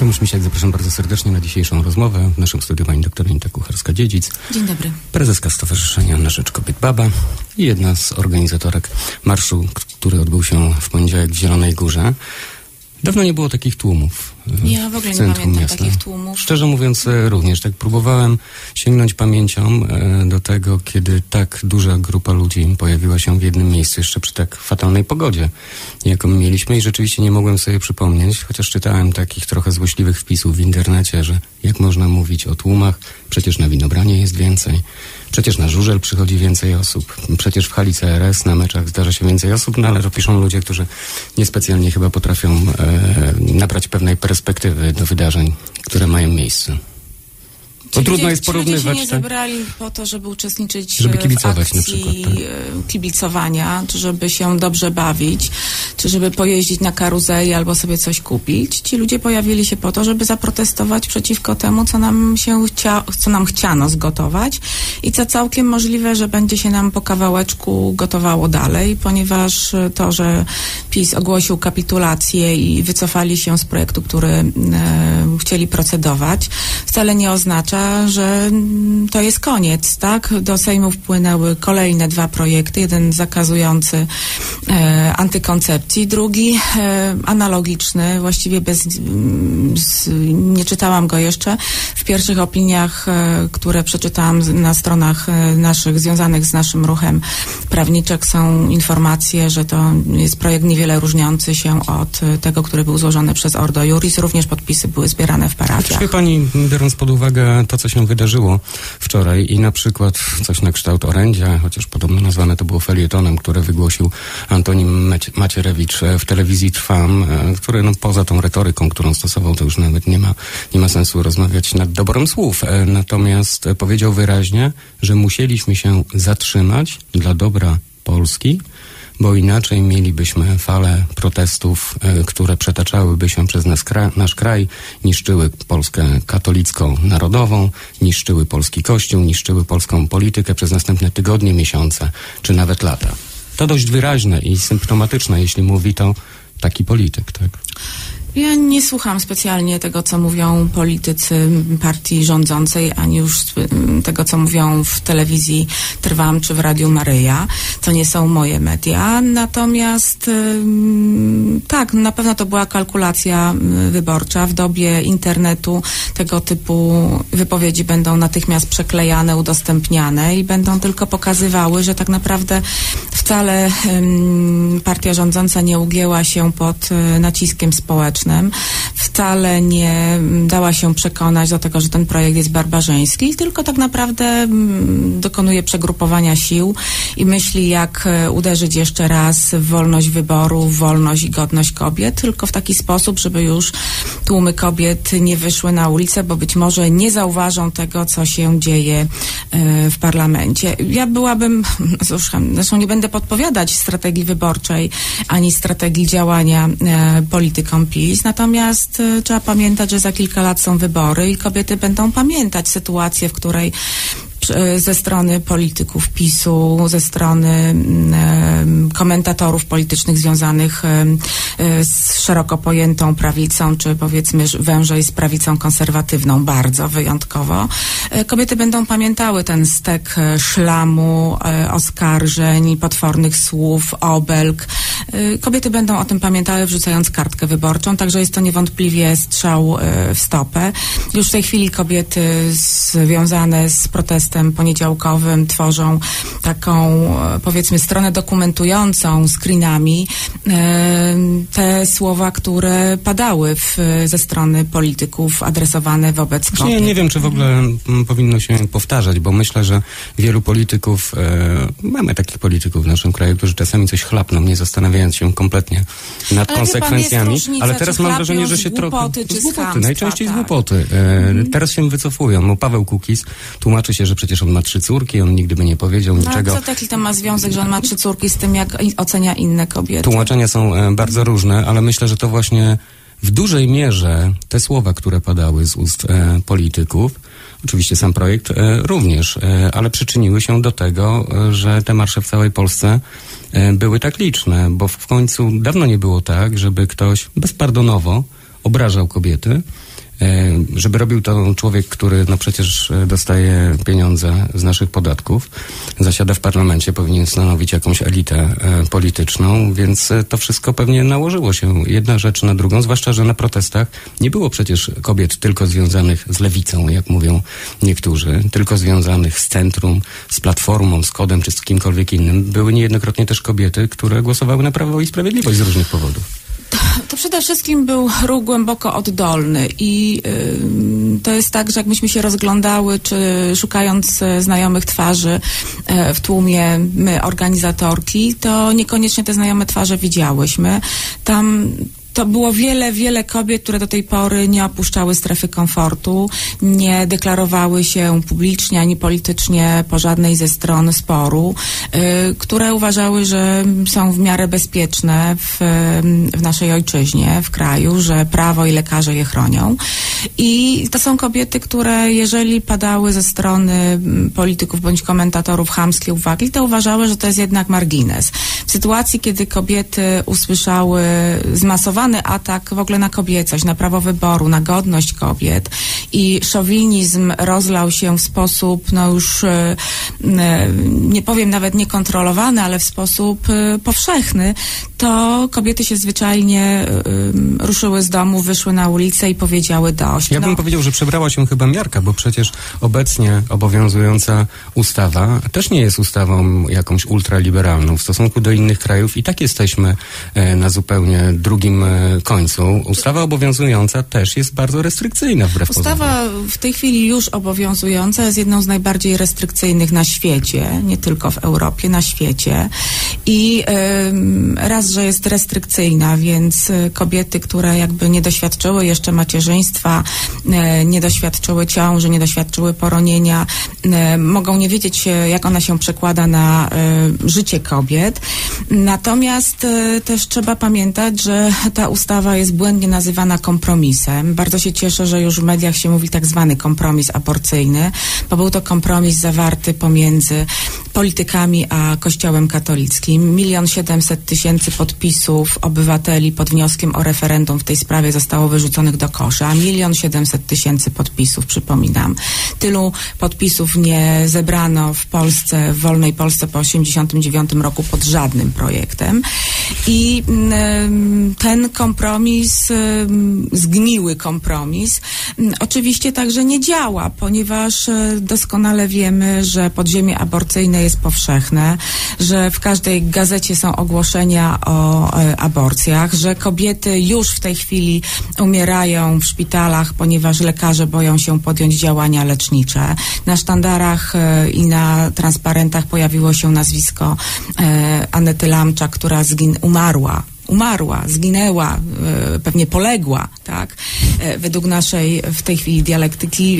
Tomasz Misiak, zapraszam bardzo serdecznie na dzisiejszą rozmowę. W naszym studiu pani doktor Anita Kucharska-Dziedzic. Dzień dobry. Prezeska Stowarzyszenia Na Rzecz Kobiet Baba i jedna z organizatorek marszu, który odbył się w poniedziałek w Zielonej Górze. Dawno nie było takich tłumów. Ja w ogóle nie pamiętam takich tłumów. Szczerze mówiąc również, tak próbowałem sięgnąć pamięcią do tego, kiedy tak duża grupa ludzi pojawiła się w jednym miejscu, jeszcze przy tak fatalnej pogodzie, jaką mieliśmy, i rzeczywiście nie mogłem sobie przypomnieć, chociaż czytałem takich trochę złośliwych wpisów w internecie, że jak można mówić o tłumach, przecież na Winobranie jest więcej, przecież na Żużel przychodzi więcej osób, przecież w hali CRS na meczach zdarza się więcej osób, no ale to piszą ludzie, którzy niespecjalnie chyba potrafią nabrać pewnej perspektywy do wydarzeń, które mają miejsce. To trudno jest porównywać. Ludzie się nie zebrali po to, żeby uczestniczyć żeby kibicować w akcji na przykład, tak? Kibicowania, czy żeby się dobrze bawić, czy żeby pojeździć na karuzeli albo sobie coś kupić. Ci ludzie pojawili się po to, żeby zaprotestować przeciwko temu, co nam chciano zgotować i co całkiem możliwe, że będzie się nam po kawałeczku gotowało dalej, ponieważ to, że PiS ogłosił kapitulację i wycofali się z projektu, który chcieli procedować, wcale nie oznacza, że to jest koniec, tak? Do Sejmu wpłynęły kolejne 2 projekty. Jeden zakazujący antykoncepcji, drugi analogiczny, właściwie nie czytałam go jeszcze. W pierwszych opiniach, które przeczytałam na stronach naszych, związanych z naszym ruchem prawniczek, są informacje, że to jest projekt niewiele różniący się od tego, który był złożony przez Ordo Iuris. Również podpisy były zbierane w parafiach. Wie pani, biorąc pod uwagę to, co się wydarzyło wczoraj i na przykład coś na kształt orędzia, chociaż podobno nazwane to było felietonem, które wygłosił Antonim Macierewicz w telewizji Trwam, który poza tą retoryką, którą stosował, to już nawet nie ma sensu rozmawiać nad doborem słów. Natomiast powiedział wyraźnie, że musieliśmy się zatrzymać dla dobra Polski, bo inaczej mielibyśmy falę protestów, które przetaczałyby się przez nasz kraj, niszczyły Polskę katolicko-narodową, niszczyły polski kościół, niszczyły polską politykę przez następne tygodnie, miesiące, czy nawet lata. To dość wyraźne i symptomatyczne, jeśli mówi to taki polityk, tak? Ja nie słucham specjalnie tego, co mówią politycy partii rządzącej, ani już tego, co mówią w telewizji Trwam czy w Radiu Maryja. To nie są moje media. Natomiast tak, na pewno to była kalkulacja wyborcza. W dobie internetu tego typu wypowiedzi będą natychmiast przeklejane, udostępniane i będą tylko pokazywały, że tak naprawdę wcale partia rządząca nie ugięła się pod naciskiem społecznym. Wcale nie dała się przekonać do tego, że ten projekt jest barbarzyński, tylko tak naprawdę dokonuje przegrupowania sił i myśli, jak uderzyć jeszcze raz w wolność wyboru, w wolność i godność kobiet, tylko w taki sposób, żeby już tłumy kobiet nie wyszły na ulicę, bo być może nie zauważą tego, co się dzieje w parlamencie. Ja byłabym, zresztą nie będę podpowiadać strategii wyborczej, ani strategii działania politykom PiS, natomiast trzeba pamiętać, że za kilka lat są wybory i kobiety będą pamiętać sytuację, w której ze strony polityków PiS-u, ze strony komentatorów politycznych związanych z szeroko pojętą prawicą, czy powiedzmy wężej z prawicą konserwatywną, bardzo wyjątkowo. Kobiety będą pamiętały ten stek szlamu, oskarżeń, potwornych słów, obelg. Kobiety będą o tym pamiętały, wrzucając kartkę wyborczą, także jest to niewątpliwie strzał w stopę. Już w tej chwili kobiety związane z protestem poniedziałkowym tworzą taką, powiedzmy, stronę dokumentującą screenami te słowa, które padały ze strony polityków adresowane wobec kobiet. Ja nie wiem, czy w ogóle powinno się powtarzać, bo myślę, że wielu polityków, mamy takich polityków w naszym kraju, którzy czasami coś chlapną, nie zastanawiając się kompletnie nad konsekwencjami, ale teraz mam wrażenie, że się trochę... Z głupoty, najczęściej z głupoty. Teraz się wycofują. No, Paweł Kukiz tłumaczy się, że przecież on ma 3 córki, on nigdy by nie powiedział niczego. A co taki to ma związek, że on ma 3 córki z tym, jak ocenia inne kobiety? Tłumaczenia są bardzo różne, ale myślę, że to właśnie w dużej mierze te słowa, które padały z ust polityków, oczywiście sam projekt również, ale przyczyniły się do tego, że te marsze w całej Polsce były tak liczne, bo w końcu dawno nie było tak, żeby ktoś bezpardonowo obrażał kobiety. Żeby robił to człowiek, który no przecież dostaje pieniądze z naszych podatków, zasiada w parlamencie, powinien stanowić jakąś elitę polityczną, więc to wszystko pewnie nałożyło się jedna rzecz na drugą, zwłaszcza, że na protestach nie było przecież kobiet tylko związanych z lewicą, jak mówią niektórzy, tylko związanych z centrum, z Platformą, z KOD-em czy z kimkolwiek innym. Były niejednokrotnie też kobiety, które głosowały na Prawo i Sprawiedliwość z różnych powodów. To przede wszystkim był ruch głęboko oddolny i to jest tak, że jakbyśmy się rozglądały, czy szukając znajomych twarzy w tłumie my, organizatorki, to niekoniecznie te znajome twarze widziałyśmy. Tam to było wiele kobiet, które do tej pory nie opuszczały strefy komfortu, nie deklarowały się publicznie ani politycznie po żadnej ze stron sporu, które uważały, że są w miarę bezpieczne w naszej ojczyźnie, w kraju, że prawo i lekarze je chronią. I to są kobiety, które jeżeli padały ze strony polityków bądź komentatorów chamskie uwagi, to uważały, że to jest jednak margines. W sytuacji, kiedy kobiety usłyszały zmasowany atak w ogóle na kobiecość, na prawo wyboru, na godność kobiet i szowinizm rozlał się w sposób, no już nie powiem nawet niekontrolowany, ale w sposób powszechny, to kobiety się zwyczajnie ruszyły z domu, wyszły na ulicę i powiedziały dość. Ja bym powiedział, że przebrała się chyba miarka, bo przecież obecnie obowiązująca ustawa też nie jest ustawą jakąś ultraliberalną w stosunku do innych krajów i tak jesteśmy na zupełnie drugim końcu. Ustawa obowiązująca też jest bardzo restrykcyjna wbrew pozorom. Ustawa w tej chwili już obowiązująca jest jedną z najbardziej restrykcyjnych na świecie, nie tylko w Europie, na świecie. I raz, że jest restrykcyjna, więc kobiety, które jakby nie doświadczyły jeszcze macierzyństwa, nie doświadczyły ciąży, nie doświadczyły poronienia, mogą nie wiedzieć, jak ona się przekłada na życie kobiet. Natomiast też trzeba pamiętać, że ta ustawa jest błędnie nazywana kompromisem. Bardzo się cieszę, że już w mediach się mówi tak zwany kompromis aborcyjny, bo był to kompromis zawarty pomiędzy politykami a Kościołem katolickim. 1 700 000 podpisów obywateli pod wnioskiem o referendum w tej sprawie zostało wyrzuconych do kosza. 1 700 000 podpisów, przypominam. Tylu podpisów nie zebrano w Polsce, w wolnej Polsce po 1989 roku pod żadnym projektem. I ten kompromis, zgniły kompromis, oczywiście także nie działa, ponieważ doskonale wiemy, że podziemie aborcyjne jest powszechne, że w każdej gazecie są ogłoszenia o aborcjach, że kobiety już w tej chwili umierają w szpitalach, ponieważ lekarze boją się podjąć działania lecznicze. Na sztandarach i na transparentach pojawiło się nazwisko Anety Lamczak, która umarła, zginęła, pewnie poległa, tak, według naszej w tej chwili dialektyki,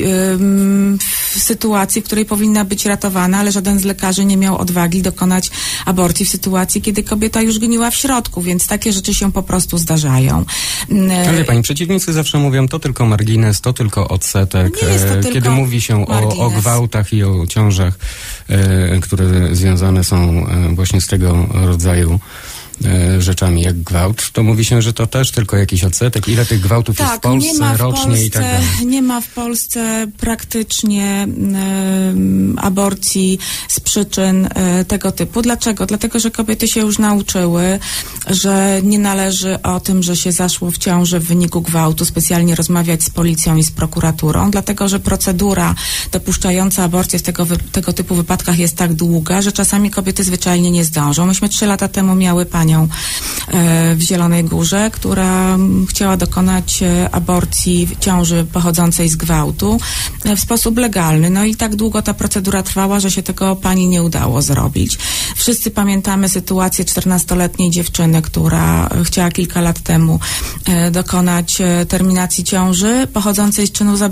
w sytuacji, w której powinna być ratowana, ale żaden z lekarzy nie miał odwagi dokonać aborcji w sytuacji, kiedy kobieta już gniła w środku, więc takie rzeczy się po prostu zdarzają. Ale wie pani, przeciwnicy zawsze mówią, to tylko margines, to tylko odsetek. Nie jest to tylko kiedy mówi się o gwałtach i o ciążach, które związane są właśnie z tego rodzaju rzeczami jak gwałt, to mówi się, że to też tylko jakiś odsetek. Ile tych gwałtów jest w Polsce rocznie i tak dalej? Nie ma w Polsce praktycznie aborcji z przyczyn tego typu. Dlaczego? Dlatego, że kobiety się już nauczyły, że nie należy o tym, że się zaszło w ciąży w wyniku gwałtu, specjalnie rozmawiać z policją i z prokuraturą, dlatego, że procedura dopuszczająca aborcję w tego typu wypadkach jest tak długa, że czasami kobiety zwyczajnie nie zdążą. Myśmy 3 lata temu miały panią w Zielonej Górze, która chciała dokonać aborcji w ciąży pochodzącej z gwałtu w sposób legalny. No i tak długo ta procedura trwała, że się tego pani nie udało zrobić. Wszyscy pamiętamy sytuację 14-letniej dziewczyny, która chciała kilka lat temu dokonać terminacji ciąży pochodzącej z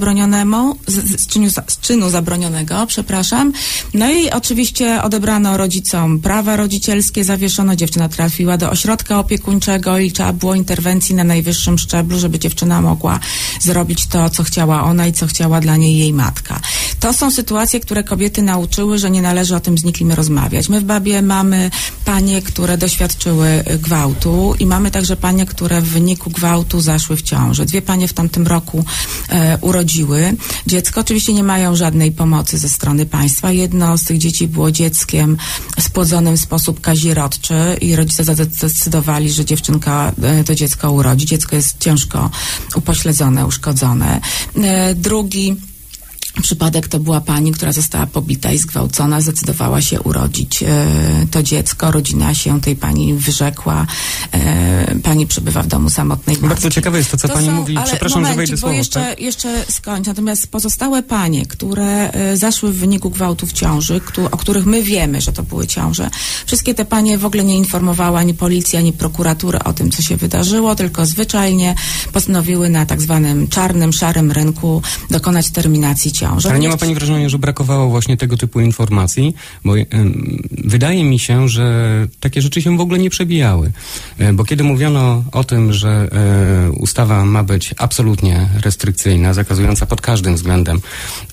czynu zabronionego, przepraszam. No i oczywiście odebrano rodzicom prawa rodzicielskie, zawieszono, dziewczyna trafiła do ośrodka opiekuńczego i trzeba było interwencji na najwyższym szczeblu, żeby dziewczyna mogła zrobić to, co chciała ona i co chciała dla niej jej matka. To są sytuacje, które kobiety nauczyły, że nie należy o tym z nikim rozmawiać. My w Babie mamy panie, które doświadczyły gwałtu i mamy także panie, które w wyniku gwałtu zaszły w ciążę. 2 panie w tamtym roku urodziły dziecko. Oczywiście nie mają żadnej pomocy ze strony państwa. Jedno z tych dzieci było dzieckiem spłodzonym w sposób kazirodczy i rodzice zdecydowali, że dziewczynka to dziecko urodzi. Dziecko jest ciężko upośledzone, uszkodzone. Drugi przypadek to była pani, która została pobita i zgwałcona, zdecydowała się urodzić to dziecko. Rodzina się tej pani wyrzekła. Pani przebywa w domu samotnej matki. Bardzo ciekawe jest to, co pani mówi. Przepraszam, że wejdę słowo. Jeszcze skończę. Natomiast pozostałe panie, które zaszły w wyniku gwałtu w ciąży, o których my wiemy, że to były ciąże, wszystkie te panie w ogóle nie informowały ani policji, ani prokuratury o tym, co się wydarzyło, tylko zwyczajnie postanowiły na tak zwanym czarnym, szarym rynku dokonać terminacji ciąży. Ale nie ma pani wrażenia, że brakowało właśnie tego typu informacji? Bo wydaje mi się, że takie rzeczy się w ogóle nie przebijały. Bo kiedy mówiono o tym, że ustawa ma być absolutnie restrykcyjna, zakazująca pod każdym względem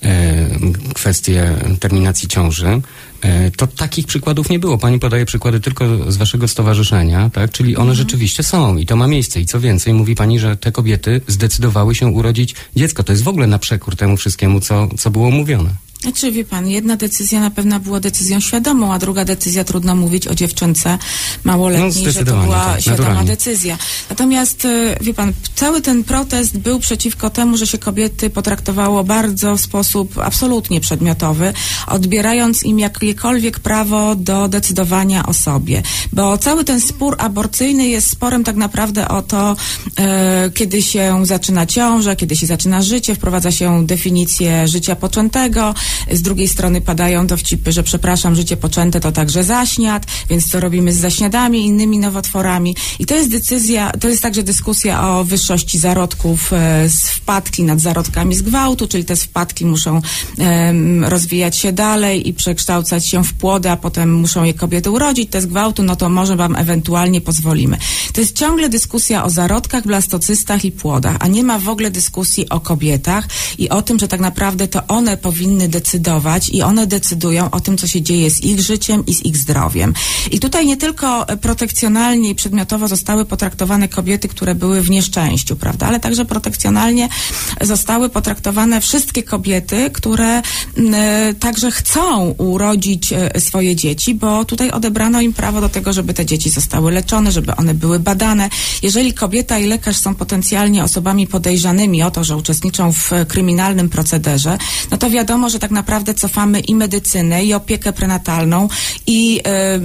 kwestię terminacji ciąży, to takich przykładów nie było. Pani podaje przykłady tylko z waszego stowarzyszenia, tak? Czyli one rzeczywiście są i to ma miejsce. I co więcej, mówi pani, że te kobiety zdecydowały się urodzić dziecko. To jest w ogóle na przekór temu wszystkiemu, co było mówione. Znaczy, wie pan, jedna decyzja na pewno była decyzją świadomą, a druga decyzja, trudno mówić o dziewczynce małoletniej, że to była świadoma decyzja. Natomiast, wie pan, cały ten protest był przeciwko temu, że się kobiety potraktowało bardzo w sposób absolutnie przedmiotowy, odbierając im jakiekolwiek prawo do decydowania o sobie. Bo cały ten spór aborcyjny jest sporem tak naprawdę o to, kiedy się zaczyna ciąża, kiedy się zaczyna życie, wprowadza się definicję życia poczętego. Z drugiej strony padają dowcipy, że przepraszam, życie poczęte to także zaśniad, więc co robimy z zaśniadami i innymi nowotworami. I to jest to jest także dyskusja o wyższości zarodków z wpadki nad zarodkami z gwałtu, czyli te wpadki muszą rozwijać się dalej i przekształcać się w płody, a potem muszą je kobiety urodzić, te z gwałtu, no to może wam ewentualnie pozwolimy. To jest ciągle dyskusja o zarodkach, blastocystach i płodach, a nie ma w ogóle dyskusji o kobietach i o tym, że tak naprawdę to one powinny decydować i one decydują o tym, co się dzieje z ich życiem i z ich zdrowiem. I tutaj nie tylko protekcjonalnie i przedmiotowo zostały potraktowane kobiety, które były w nieszczęściu, prawda, ale także protekcjonalnie zostały potraktowane wszystkie kobiety, które także chcą urodzić swoje dzieci, bo tutaj odebrano im prawo do tego, żeby te dzieci zostały leczone, żeby one były badane. Jeżeli kobieta i lekarz są potencjalnie osobami podejrzanymi o to, że uczestniczą w kryminalnym procederze, no to wiadomo, że tak naprawdę cofamy i medycynę, i opiekę prenatalną, i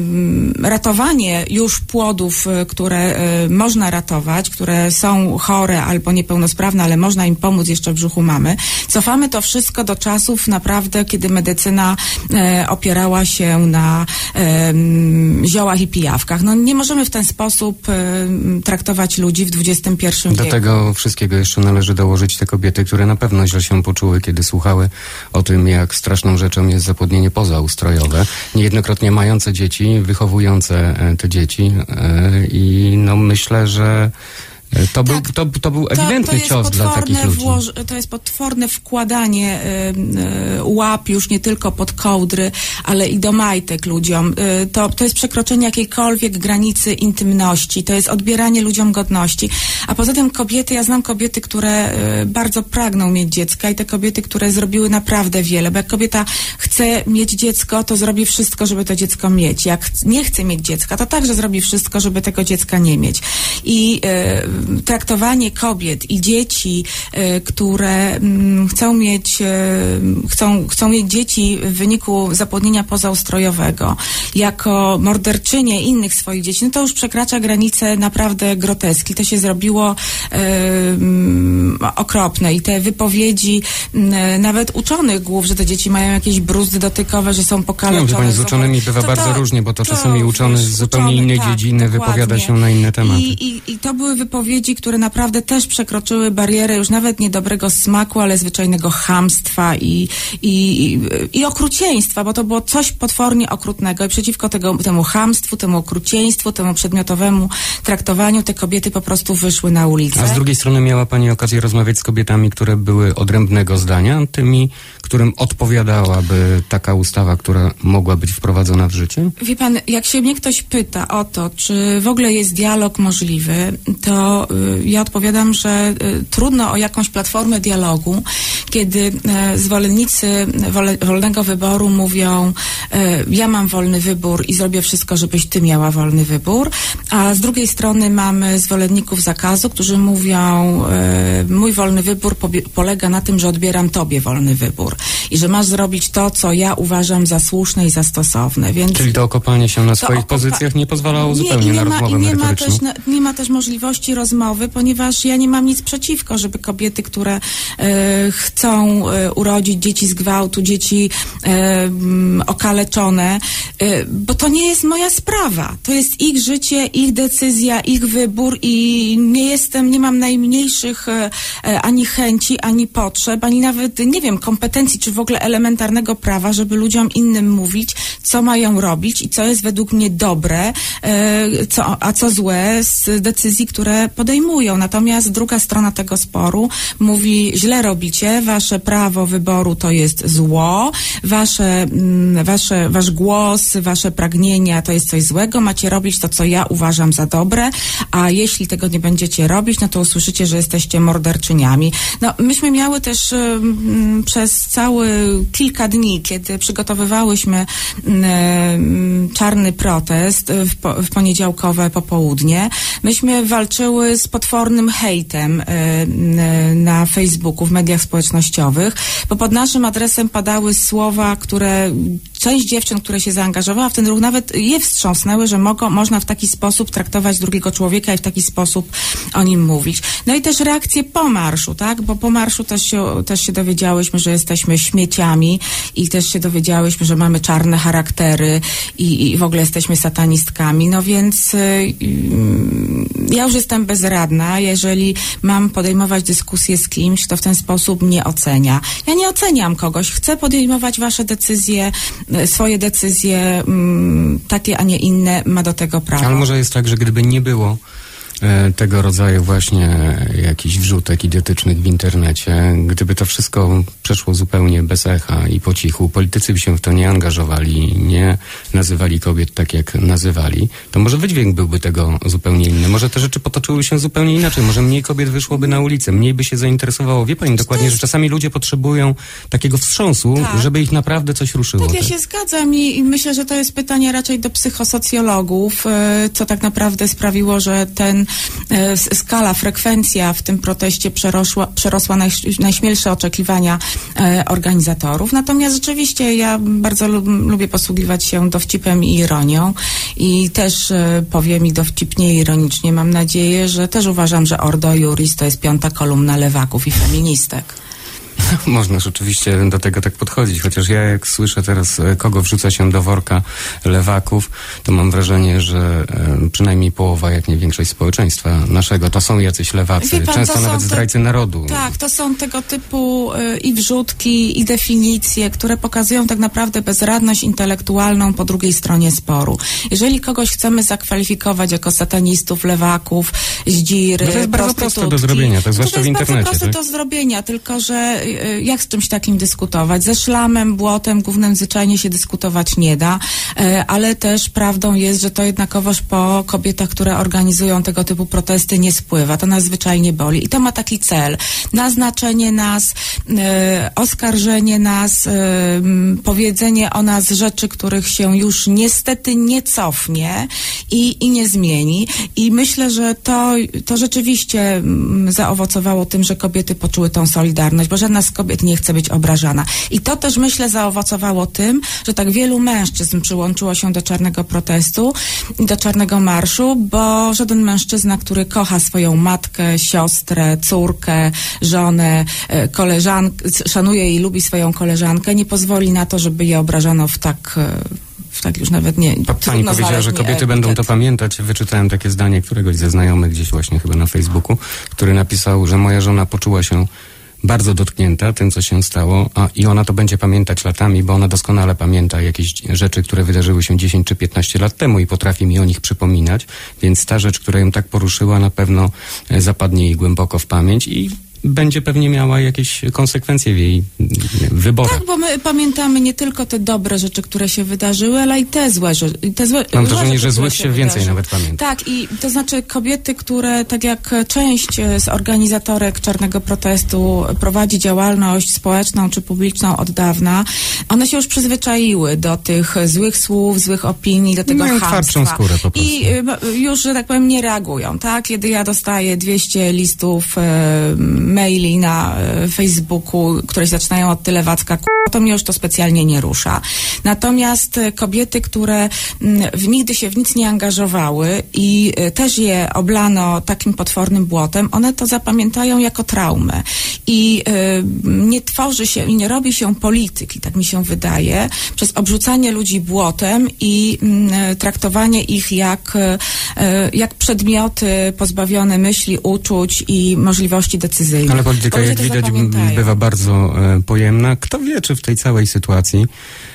ratowanie już płodów, które można ratować, które są chore albo niepełnosprawne, ale można im pomóc jeszcze w brzuchu mamy. Cofamy to wszystko do czasów naprawdę, kiedy medycyna opierała się na ziołach i pijawkach. No nie możemy w ten sposób traktować ludzi w XXI wieku. Do tego wszystkiego jeszcze należy dołożyć te kobiety, które na pewno źle się poczuły, kiedy słuchały o tym, jak straszną rzeczą jest zapłodnienie pozaustrojowe. Niejednokrotnie mające dzieci, wychowujące te dzieci i no myślę, że to był ewidentny cios dla takich ludzi. To jest potworne wkładanie łap już nie tylko pod kołdry, ale i do majtek ludziom. To jest przekroczenie jakiejkolwiek granicy intymności. To jest odbieranie ludziom godności. A poza tym kobiety, ja znam kobiety, które bardzo pragną mieć dziecka i te kobiety, które zrobiły naprawdę wiele, bo jak kobieta chce mieć dziecko, to zrobi wszystko, żeby to dziecko mieć. Jak nie chce mieć dziecka, to także zrobi wszystko, żeby tego dziecka nie mieć. I traktowanie kobiet i dzieci, które chcą mieć dzieci w wyniku zapłodnienia pozaustrojowego jako morderczynie innych swoich dzieci, no to już przekracza granice naprawdę groteski. To się zrobiło okropne i te wypowiedzi nawet uczonych głów, że te dzieci mają jakieś bruzdy dotykowe, że są pokaleczone. No, pani z uczonymi bywa bardzo różnie, bo to czasami uczony z zupełnie innej dziedziny wypowiada się na inne tematy. I to były wypowiedzi wypowiedzi, które naprawdę też przekroczyły barierę już nawet nie dobrego smaku, ale zwyczajnego chamstwa i okrucieństwa, bo to było coś potwornie okrutnego i przeciwko temu chamstwu, temu okrucieństwu, temu przedmiotowemu traktowaniu te kobiety po prostu wyszły na ulicę. A z drugiej strony miała pani okazję rozmawiać z kobietami, które były odrębnego zdania, tymi, którym odpowiadałaby taka ustawa, która mogła być wprowadzona w życie? Wie pan, jak się mnie ktoś pyta o to, czy w ogóle jest dialog możliwy, to ja odpowiadam, że trudno o jakąś platformę dialogu, kiedy zwolennicy wolnego wyboru mówią, ja mam wolny wybór i zrobię wszystko, żebyś ty miała wolny wybór, a z drugiej strony mamy zwolenników zakazu, którzy mówią, mój wolny wybór polega na tym, że odbieram tobie wolny wybór i że masz zrobić to, co ja uważam za słuszne i za stosowne. Więc czyli to okopanie się na swoich pozycjach nie pozwalało zupełnie na rozmowę merytoryczną? Nie ma też możliwości rozmowy, ponieważ ja nie mam nic przeciwko, żeby kobiety, które chcą urodzić dzieci z gwałtu, dzieci okaleczone, bo to nie jest moja sprawa. To jest ich życie, ich decyzja, ich wybór i nie mam najmniejszych ani chęci, ani potrzeb, ani nawet, nie wiem, kompetencji, czy w ogóle elementarnego prawa, żeby ludziom innym mówić, co mają robić i co jest według mnie dobre, a co złe z decyzji, które podejmują. Natomiast druga strona tego sporu mówi, źle robicie, wasze prawo wyboru to jest zło, wasz głos, wasze pragnienia to jest coś złego, macie robić to, co ja uważam za dobre, a jeśli tego nie będziecie robić, no to usłyszycie, że jesteście morderczyniami. No, myśmy miały też przez kilka dni, kiedy przygotowywałyśmy czarny protest w poniedziałkowe popołudnie, myśmy walczyły z potwornym hejtem na Facebooku, w mediach społecznościowych, bo pod naszym adresem padały słowa, które część dziewczyn, które się zaangażowała w ten ruch, nawet je wstrząsnęły, że można w taki sposób traktować drugiego człowieka i w taki sposób o nim mówić. No i też reakcje po marszu, tak? Bo po marszu też się dowiedziałyśmy, że jesteśmy śmieciami i też się dowiedziałyśmy, że mamy czarne charaktery i w ogóle jesteśmy satanistkami. No więc ja już jestem bezradna. Jeżeli mam podejmować dyskusję z kimś, kto w ten sposób mnie ocenia. Ja nie oceniam kogoś. Chcę podejmować wasze decyzje, swoje decyzje, takie, a nie inne, ma do tego prawo. Ale może jest tak, że gdyby nie było tego rodzaju właśnie jakichś wrzutek idiotycznych w internecie, gdyby to wszystko przeszło zupełnie bez echa i po cichu, politycy by się w to nie angażowali, nie nazywali kobiet tak, jak nazywali, to może wydźwięk byłby tego zupełnie inny. Może te rzeczy potoczyły się zupełnie inaczej. Może mniej kobiet wyszłoby na ulicę, mniej by się zainteresowało. Wie pani dokładnie, że czasami ludzie potrzebują takiego wstrząsu, tak, żeby ich naprawdę coś ruszyło. Tak, ja się zgadzam i myślę, że to jest pytanie raczej do psychosocjologów, co tak naprawdę sprawiło, że skala, frekwencja w tym proteście przerosła najśmielsze oczekiwania organizatorów. Natomiast rzeczywiście ja bardzo lubię posługiwać się dowcipem i ironią i też powiem i dowcipnie i ironicznie. Mam nadzieję, że też uważam, że Ordo Iuris to jest 5. kolumna lewaków i feministek. Można rzeczywiście do tego tak podchodzić, chociaż ja jak słyszę teraz, kogo wrzuca się do worka lewaków, to mam wrażenie, że przynajmniej połowa, jak nie większość społeczeństwa naszego, to są jacyś lewacy, pan, często nawet zdrajcy narodu. Tak, to są tego typu i wrzutki, i definicje, które pokazują tak naprawdę bezradność intelektualną po drugiej stronie sporu. Jeżeli kogoś chcemy zakwalifikować jako satanistów, lewaków, zdziry, to jest bardzo proste do zrobienia, tak zwłaszcza w internecie. To jest bardzo proste do zrobienia, tylko że jak z czymś takim dyskutować? Ze szlamem, błotem, gównem zwyczajnie się dyskutować nie da, ale też prawdą jest, że to jednakowoż po kobietach, które organizują tego typu protesty nie spływa. To nas zwyczajnie boli. I to ma taki cel. Naznaczenie nas, oskarżenie nas, powiedzenie o nas rzeczy, których się już niestety nie cofnie i nie zmieni. I myślę, że to rzeczywiście zaowocowało tym, że kobiety poczuły tą solidarność, bo żadna z kobiet nie chce być obrażana. I to też, myślę, zaowocowało tym, że tak wielu mężczyzn przyłączyło się do czarnego protestu, do czarnego marszu, bo żaden mężczyzna, który kocha swoją matkę, siostrę, córkę, żonę, koleżankę, szanuje i lubi swoją koleżankę, nie pozwoli na to, żeby je obrażano w tak już nawet nie... Pani powiedziała, że kobiety będą to pamiętać. Wyczytałem takie zdanie któregoś ze znajomych gdzieś właśnie chyba na Facebooku, który napisał, że moja żona poczuła się bardzo dotknięta tym, co się stało, i ona to będzie pamiętać latami, bo ona doskonale pamięta jakieś rzeczy, które wydarzyły się 10 czy 15 lat temu i potrafi mi o nich przypominać, więc ta rzecz, która ją tak poruszyła, na pewno zapadnie jej głęboko w pamięć i będzie pewnie miała jakieś konsekwencje w jej wyborach. Tak, bo my pamiętamy nie tylko te dobre rzeczy, które się wydarzyły, ale i te złe rzeczy. Mam wrażenie, że złych się więcej nawet pamięta. Tak, i to znaczy kobiety, które tak jak część z organizatorek Czarnego Protestu prowadzi działalność społeczną czy publiczną od dawna, one się już przyzwyczaiły do tych złych słów, złych opinii, do tego chamstwa. Twardszą skórę po prostu. I już, że tak powiem, nie reagują, tak? Kiedy ja dostaję 200 listów maili na Facebooku, które się zaczynają od tyle wacka, to mnie już to specjalnie nie rusza. Natomiast kobiety, które nigdy się w nic nie angażowały i też je oblano takim potwornym błotem, one to zapamiętają jako traumę. I nie tworzy się i nie robi się polityki, tak mi się wydaje, przez obrzucanie ludzi błotem i traktowanie ich jak przedmioty pozbawione myśli, uczuć i możliwości decyzyjnych. Ale polityka, jak widać, bywa bardzo pojemna. Kto wie, czy w tej całej sytuacji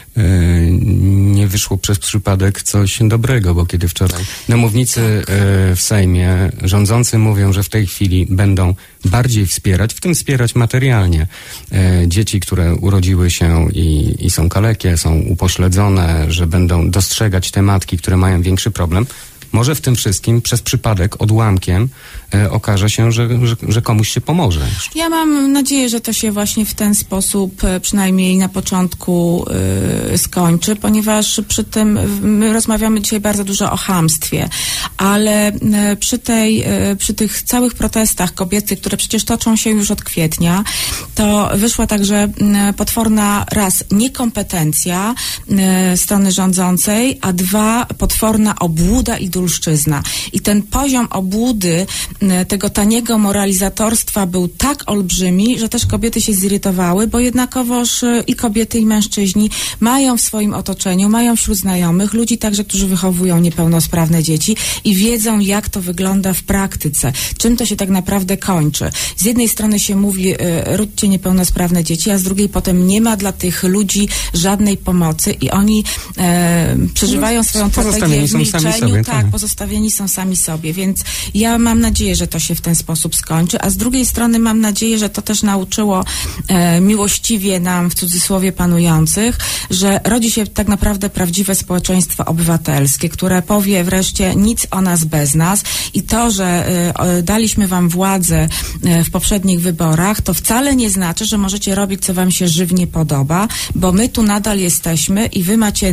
nie wyszło przez przypadek coś dobrego, bo kiedy wczoraj na mównicy w Sejmie rządzący mówią, że w tej chwili będą bardziej wspierać, w tym wspierać materialnie dzieci, które urodziły się i są kalekie, są upośledzone, że będą dostrzegać te matki, które mają większy problem. Może w tym wszystkim przez przypadek, odłamkiem okaże się, że komuś się pomoże. Ja mam nadzieję, że to się właśnie w ten sposób przynajmniej na początku skończy, ponieważ przy tym my rozmawiamy dzisiaj bardzo dużo o chamstwie, ale przy tych całych protestach kobiety, które przecież toczą się już od kwietnia, to wyszła także potworna raz niekompetencja strony rządzącej, a dwa potworna obłuda i dulszczyzna. I ten poziom obłudy, tego taniego moralizatorstwa był tak olbrzymi, że też kobiety się zirytowały, bo jednakowoż i kobiety, i mężczyźni mają w swoim otoczeniu, mają wśród znajomych ludzi także, którzy wychowują niepełnosprawne dzieci i wiedzą, jak to wygląda w praktyce, czym to się tak naprawdę kończy. Z jednej strony się mówi, ródźcie niepełnosprawne dzieci, a z drugiej potem nie ma dla tych ludzi żadnej pomocy i oni przeżywają swoją tragedię w milczeniu. Pozostawieni są sami sobie, więc ja mam nadzieję, że to się w ten sposób skończy, a z drugiej strony mam nadzieję, że to też nauczyło miłościwie nam, w cudzysłowie, panujących, że rodzi się tak naprawdę prawdziwe społeczeństwo obywatelskie, które powie wreszcie nic o nas bez nas i to, że daliśmy wam władzę w poprzednich wyborach, to wcale nie znaczy, że możecie robić, co wam się żywnie podoba, bo my tu nadal jesteśmy i wy macie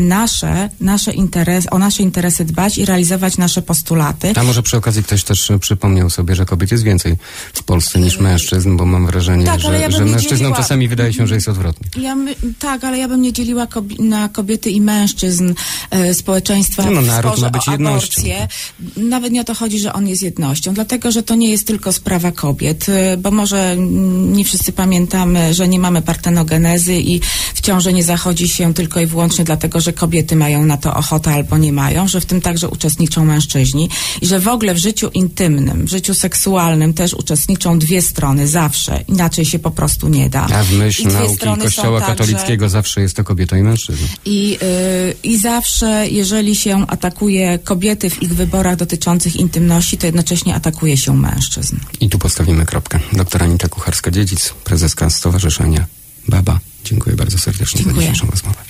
o nasze interesy dbać i realizować nasze postulaty. A może przy okazji ktoś też przypomniał sobie, że kobiet jest więcej w Polsce niż mężczyzn, bo mam wrażenie, że mężczyznom czasami wydaje się, że jest odwrotnie. Ale ja bym nie dzieliła na kobiety i mężczyzn społeczeństwa w sporze o aborcję. Nawet nie o to chodzi, że on jest jednością, dlatego, że to nie jest tylko sprawa kobiet, bo może nie wszyscy pamiętamy, że nie mamy partenogenezy i w ciąży nie zachodzi się tylko i wyłącznie dlatego, że kobiety mają na to ochotę albo nie mają, że w tym także uczestniczą mężczyźni i że w ogóle w życiu intymnym, w życiu seksualnym też uczestniczą dwie strony, zawsze. Inaczej się po prostu nie da. A w myśl nauki Kościoła katolickiego zawsze jest to kobieta i mężczyzna. I zawsze, jeżeli się atakuje kobiety w ich wyborach dotyczących intymności, to jednocześnie atakuje się mężczyzn. I tu postawimy kropkę. Doktor Anita Kucharska-Dziedzic, prezeska Stowarzyszenia BABA. Dziękuję bardzo serdecznie za dzisiejszą rozmowę.